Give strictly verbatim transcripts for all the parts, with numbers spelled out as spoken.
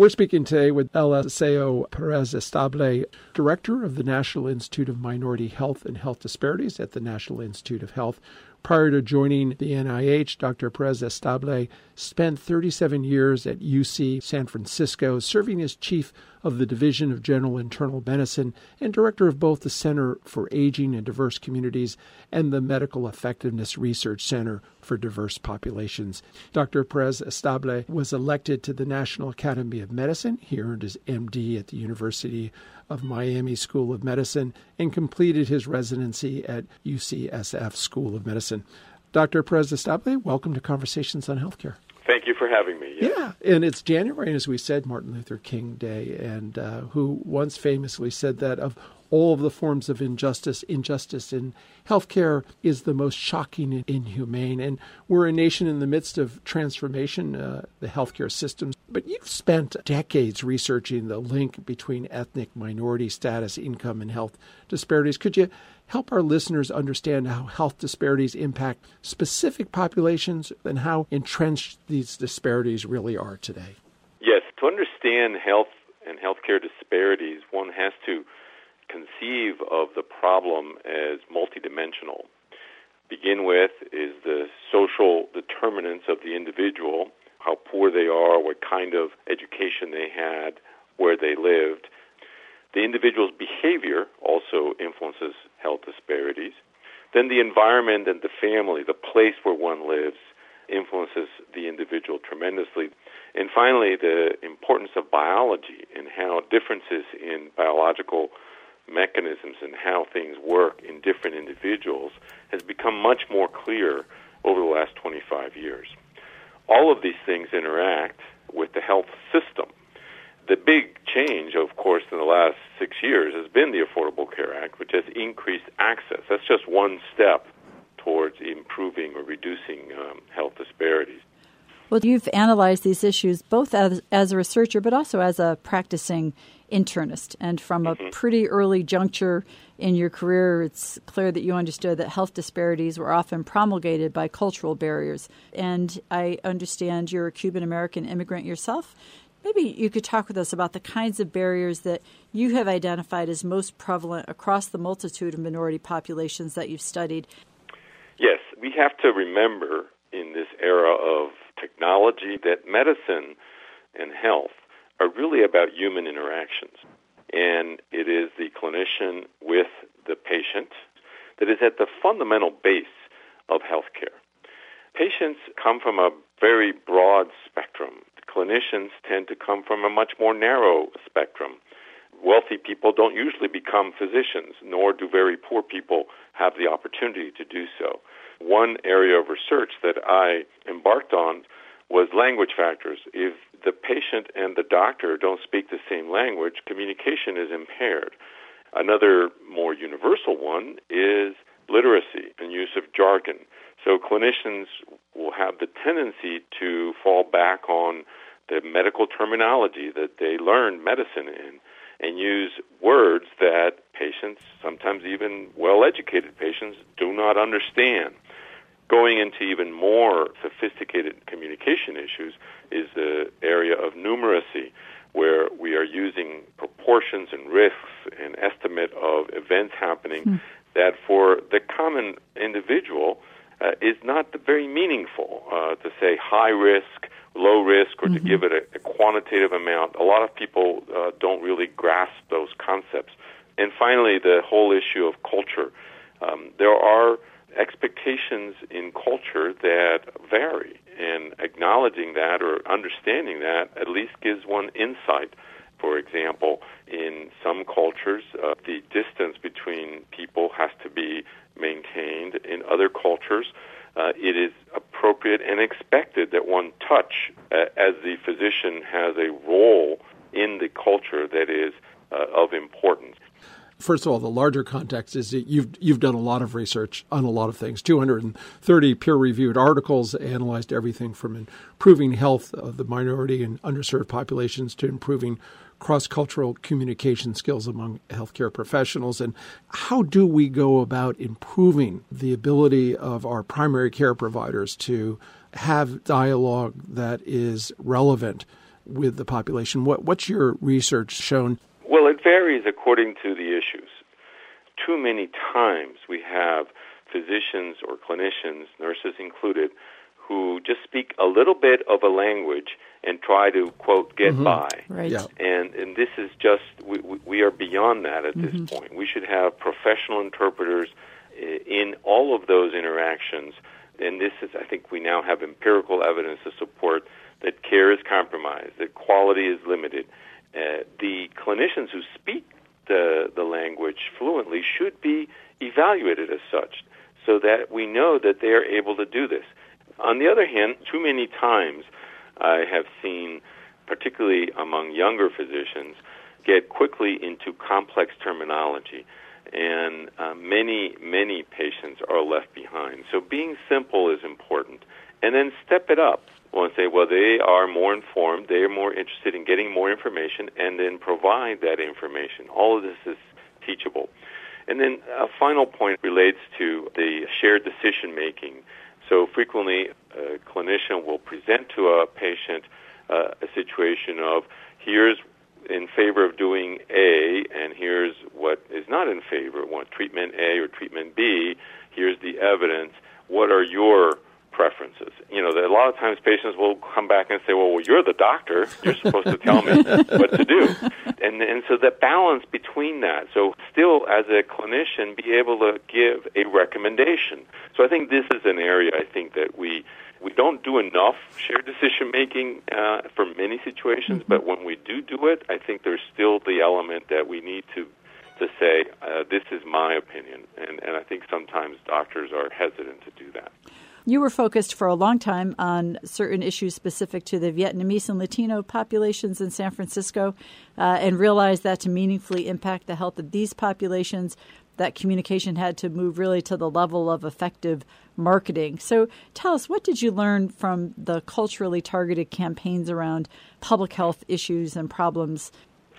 We're speaking today with Eliseo Perez Estable, Director of the National Institute of Minority Health and Health Disparities at the National Institute of Health. Prior to joining the N I H, Doctor Perez Estable spent thirty-seven years at U C San Francisco, serving as chief of the Division of General Internal Medicine and director of both the Center for Aging and Diverse Communities and the Medical Effectiveness Research Center for Diverse Populations. Doctor Perez Estable was elected to the National Academy of Medicine. He earned his M D at the University of Miami School of Medicine and completed his residency at U C S F School of Medicine. Doctor Perez Estable, welcome to Conversations on Healthcare. Thank you for having me. Yes. Yeah, and it's January, and as we said, Martin Luther King Day, and uh, who once famously said that of all of the forms of injustice, injustice in healthcare is the most shocking and inhumane. And we're a nation in the midst of transformation, uh, the healthcare systems. But you've spent decades researching the link between ethnic minority status, income, and health disparities. Could you help our listeners understand how health disparities impact specific populations and how entrenched these disparities really are today? Yes, to understand health and healthcare disparities, one has to conceive of the problem as multidimensional. Begin with is the social determinants of the individual, how poor they are, what kind of education they had, where they lived. The individual's behavior also influences health disparities. Then the environment and the family, the place where one lives, influences the individual tremendously. And finally, the importance of biology and how differences in biological mechanisms and how things work in different individuals has become much more clear over the last twenty-five years. All of these things interact with the health system. The big change, of course, in the last six years has been the Affordable Care Act, which has increased access. That's just one step towards improving or reducing um, health disparities. Well, you've analyzed these issues both as, as a researcher but also as a practicing internist. And from a mm-hmm. pretty early juncture in your career, it's clear that you understood that health disparities were often promulgated by cultural barriers. And I understand you're a Cuban-American immigrant yourself. Maybe you could talk with us about the kinds of barriers that you have identified as most prevalent across the multitude of minority populations that you've studied. Yes, we have to remember in this era of technology that medicine and health are really about human interactions. And it is the clinician with the patient that is at the fundamental base of healthcare. Patients come from a very broad spectrum. Clinicians tend to come from a much more narrow spectrum. Wealthy people don't usually become physicians, nor do very poor people have the opportunity to do so. One area of research that I embarked on was language factors. If the patient and the doctor don't speak the same language, communication is impaired. Another more universal one is literacy and use of jargon. So clinicians will have the tendency to fall back on the medical terminology that they learned medicine in and use words that patients, sometimes even well-educated patients, do not understand. Going into even more sophisticated communication issues is the area of numeracy, where we are using proportions and risks and estimate of events happening mm. that for the common individual uh, is not very meaningful. Uh, to say high risk, low risk, or mm-hmm. to give it a, a quantitative amount, a lot of people uh, don't really grasp those concepts. And finally, the whole issue of culture. Um, there are expectations in culture that vary, and acknowledging that or understanding that at least gives one insight. For example, in some cultures, uh, the distance between people has to be maintained. In other cultures, uh, it is appropriate and expected that one touch, uh, as the physician has a role in the culture that is uh, of importance. First of all, the larger context is that you've you've done a lot of research on a lot of things. two hundred thirty peer-reviewed articles analyzed everything from improving health of the minority and underserved populations to improving cross-cultural communication skills among healthcare professionals. And how do we go about improving the ability of our primary care providers to have dialogue that is relevant with the population? What, what's your research shown? Well, it varies according to the issues. Too many times we have physicians or clinicians, nurses included, who just speak a little bit of a language and try to, quote, get mm-hmm. by. Right. Yeah. And and this is just, we, we are beyond that at mm-hmm. this point. We should have professional interpreters in all of those interactions. And this is, I think we now have empirical evidence to support that care is compromised, that quality is limited. Uh, the clinicians who speak the, the language fluently should be evaluated as such so that we know that they are able to do this. On the other hand, too many times I have seen, particularly among younger physicians, get quickly into complex terminology, and uh, many, many patients are left behind. So being simple is important. And then step it up. Well, and say, well, they are more informed, they are more interested in getting more information, and then provide that information. All of this is teachable. And then a final point relates to the shared decision-making. So frequently, a clinician will present to a patient uh, a situation of, here's in favor of doing A, and here's what is not in favor. Want treatment A or treatment B, here's the evidence. What are your preferences? You know, a lot of times patients will come back and say, well, well you're the doctor. You're supposed to tell me what to do. And and so the balance between that. So still, as a clinician, be able to give a recommendation. So I think this is an area I think that we we don't do enough shared decision-making uh, for many situations, mm-hmm. but when we do do it, I think there's still the element that we need to to say, uh, this is my opinion. And, and I think sometimes doctors are hesitant to do that. You were focused for a long time on certain issues specific to the Vietnamese and Latino populations in San Francisco uh, and realized that to meaningfully impact the health of these populations, that communication had to move really to the level of effective marketing. So tell us, what did you learn from the culturally targeted campaigns around public health issues and problems?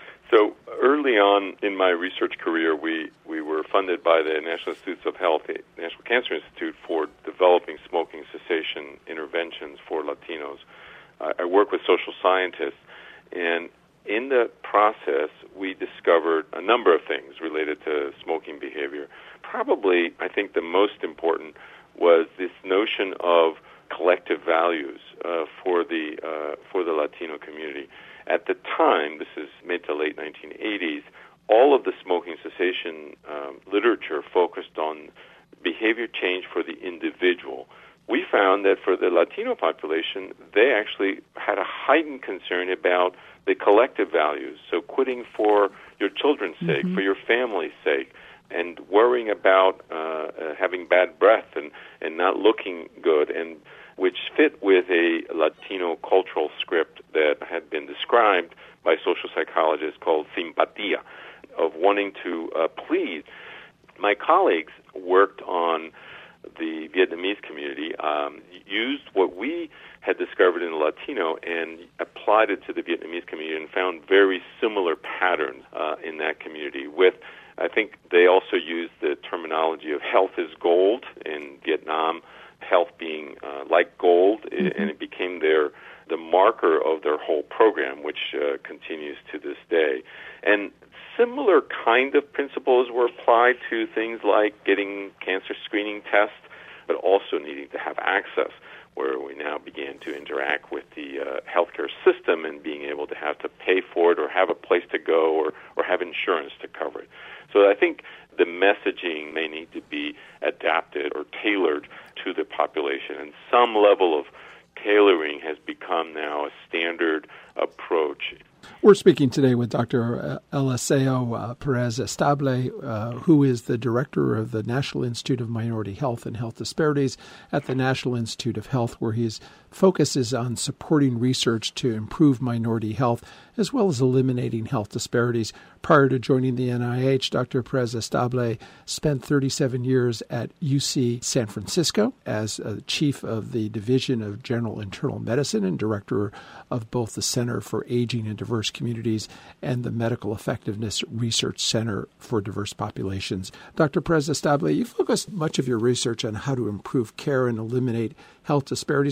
So early on in my research career, we, we were funded by the National Institutes of Health, the National Cancer Institute, for developing smoking cessation interventions for Latinos. Uh, I work with social scientists, and in the process, we discovered a number of things related to smoking behavior. Probably, I think the most important was this notion of collective values uh, for the uh, for the Latino community. At the time, this is mid to late nineteen eighties, all of the smoking cessation um, literature focused on behavior change for the individual. We found that for the Latino population, they actually had a heightened concern about the collective values, so quitting for your children's sake, mm-hmm. for your family's sake, and worrying about uh, uh, having bad breath and, and not looking good, and which fit with a Latino cultural script that had been described by social psychologists called simpatia, of wanting to uh, please. My colleagues worked on the Vietnamese community, um, used what we had discovered in the Latino and applied it to the Vietnamese community and found very similar patterns uh, in that community. With, I think they also used the terminology of health is gold in Vietnam, health being uh, like gold, mm-hmm. and it became their the marker of their whole program, which uh, continues to this day. And similar kind of principles were applied to things like getting cancer screening tests, but also needing to have access, where we now began to interact with the uh, healthcare system and being able to have to pay for it or have a place to go or, or have insurance to cover it. So I think the messaging may need to be adapted or tailored to the population, and some level of tailoring has become now a standard approach. We're speaking today with Doctor Eliseo uh, Perez Estable, uh, who is the director of the National Institute of Minority Health and Health Disparities at the National Institute of Health, where his focus is on supporting research to improve minority health as well as eliminating health disparities. Prior to joining the N I H, Doctor Perez Estable spent thirty-seven years at U C San Francisco as uh, chief of the Division of General Internal Medicine and director of both the Center for Aging and Diverse Communities and the Medical Effectiveness Research Center for Diverse Populations. Doctor Perez Estable, you focused much of your research on how to improve care and eliminate health disparities, not only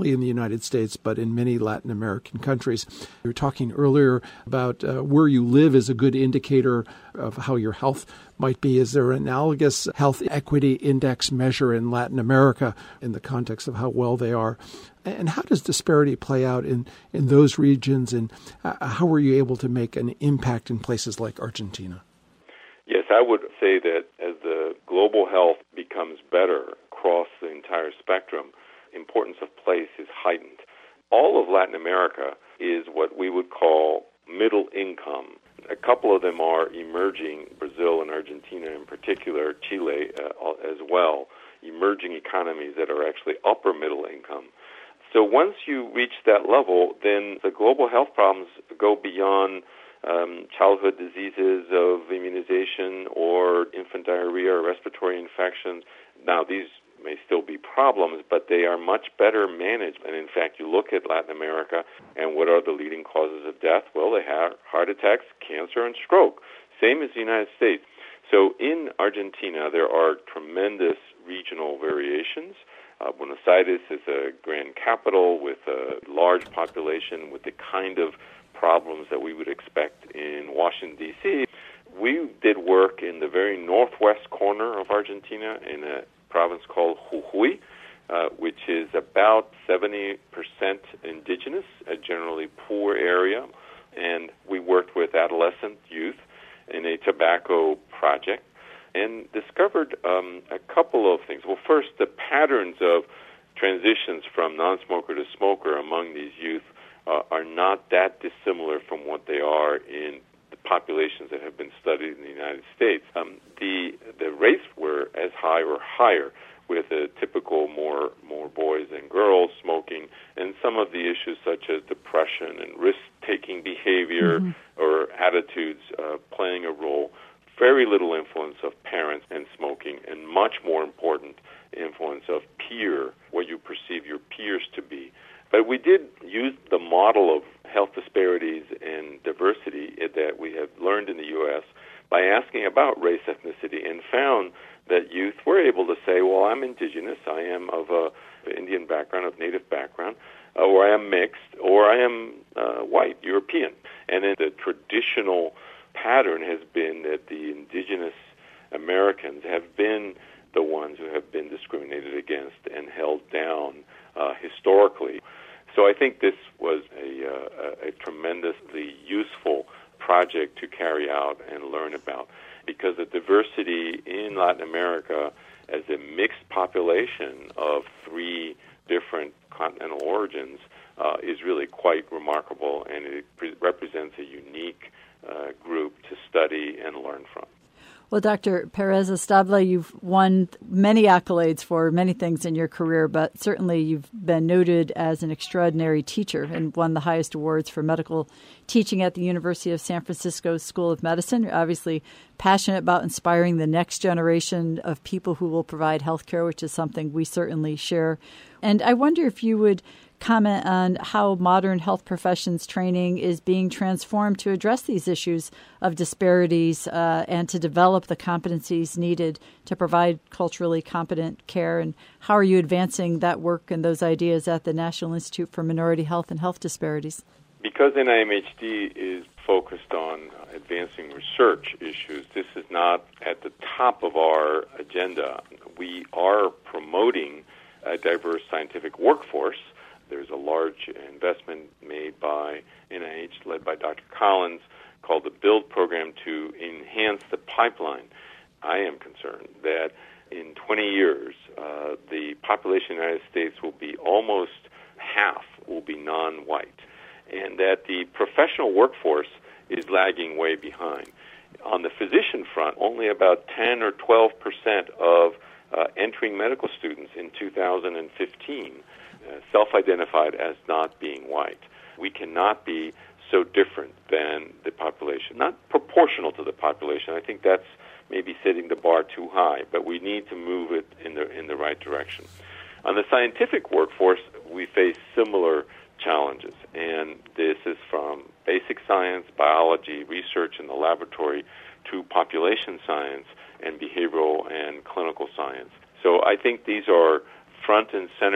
only in the United States, but in many Latin American countries. You were talking earlier about uh, where you live is a good indicator of how your health might be. Is there an analogous health equity index measure in Latin America in the context of how well they are? And how does disparity play out in, in those regions, and uh, how were you able to make an impact in places like Argentina? Yes, I would say that as the global health becomes better across the entire spectrum, importance of place is heightened. All of Latin America is what we would call middle income. A couple of them are emerging, Brazil and Argentina in particular, Chile uh, as well, emerging economies that are actually upper middle income. So once you reach that level, then the global health problems go beyond um, childhood diseases of immunization or infant diarrhea or respiratory infections. Now, these may still be problems, but they are much better managed. And in fact, you look at Latin America, and what are the leading causes of death? Well, they have heart attacks, cancer, and stroke, same as the United States. So in Argentina, there are tremendous regional variations. Uh, Buenos Aires is a grand capital with a large population with the kind of problems that we would expect in Washington, D C We did work in the very northwest corner of Argentina in a province called Jujuy, uh, which is about seventy percent indigenous, a generally poor area. And we worked with adolescent youth in a tobacco project and discovered um, a couple of things. Well, first, the patterns of transitions from non-smoker to smoker among these youth uh, are not that dissimilar from what they are in the populations that have been studied in the United States. Um, the the rates were as high or higher, with a typical more more boys than girls smoking, and some of the issues such as depression and risk-taking behavior mm-hmm. or attitudes uh, playing a role. Very little influence of parents and smoking, and much more important influence of peer, what you perceive your peers to be. But we did use the model of health disparities and diversity that we have learned in the U S by asking about race, ethnicity, and found that youth were able to say, well, I'm indigenous, I am of a Indian background, of Native background, uh, or I am mixed, or I am uh, white, European. And in the traditional pattern has been that the indigenous Americans have been the ones who have been discriminated against and held down uh, historically. So I think this was a, uh, a tremendously useful project to carry out and learn about, because the diversity in Latin America as a mixed population of three different continental origins uh, is really quite remarkable, and it pre- represents a unique Uh, group to study and learn from. Well, Doctor Perez Estable, you've won many accolades for many things in your career, but certainly you've been noted as an extraordinary teacher and won the highest awards for medical teaching at the University of San Francisco School of Medicine. You're obviously passionate about inspiring the next generation of people who will provide health care, which is something we certainly share. And I wonder if you would comment on how modern health professions training is being transformed to address these issues of disparities uh, and to develop the competencies needed to provide culturally competent care. And how are you advancing that work and those ideas at the National Institute for Minority Health and Health Disparities? Because N I M H D is focused on advancing research issues, this is not at the top of our agenda. We are promoting a diverse scientific workforce. There's a large investment made by N I H, led by Doctor Collins, called the BUILD program to enhance the pipeline. I am concerned that in twenty years, uh, the population of the United States will be almost half will be non-white, and that the professional workforce is lagging way behind. On the physician front, only about ten or twelve percent of uh, entering medical students in two thousand fifteen Uh, self-identified as not being white. We cannot be so different than the population, not proportional to the population. I think that's maybe setting the bar too high, but we need to move it in the in the right direction. On the scientific workforce, we face similar challenges, and this is from basic science, biology, research in the laboratory, to population science and behavioral and clinical science. So I think these are front and center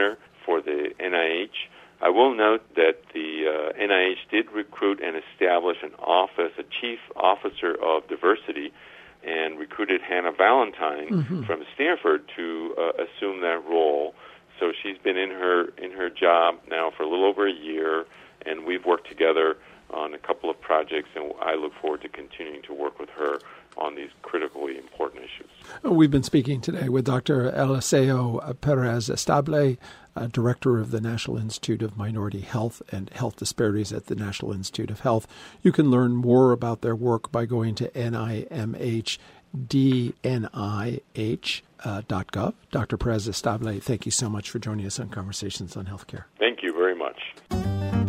for the N I H. I will note that the uh, N I H did recruit and establish an office, a chief officer of diversity, and recruited Hannah Valentine mm-hmm. from Stanford to uh, assume that role. So she's been in her in her job now for a little over a year, and we've worked together on a couple of projects, and I look forward to continuing to work with her on these critically important issues. We've been speaking today with Doctor Eliseo Perez Estable, uh, Director of the National Institute of Minority Health and Health Disparities at the National Institute of Health. You can learn more about their work by going to N I M H D N I H dot gov. Doctor Perez Estable, thank you so much for joining us on Conversations on Healthcare. Thank you very much.